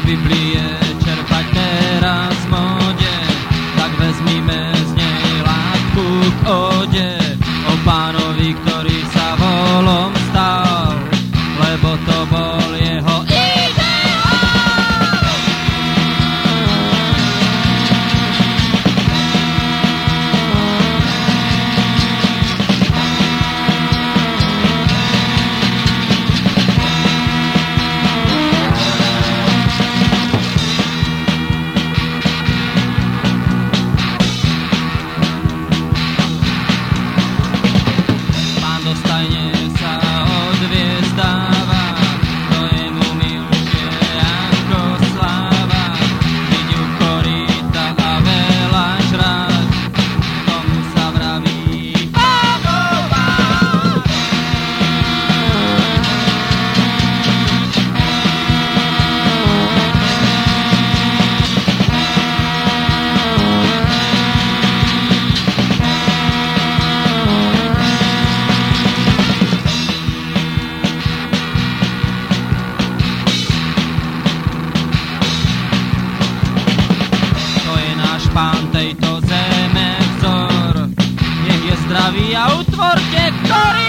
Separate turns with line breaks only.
Biblie čerpať teraz v móde, tak vezmime z nej látku k ode o Pánovi, ktorý sa volom stal, lebo to bol jeho Pán tejto zeme vzor, nech je zdravý a utvorte, ktorý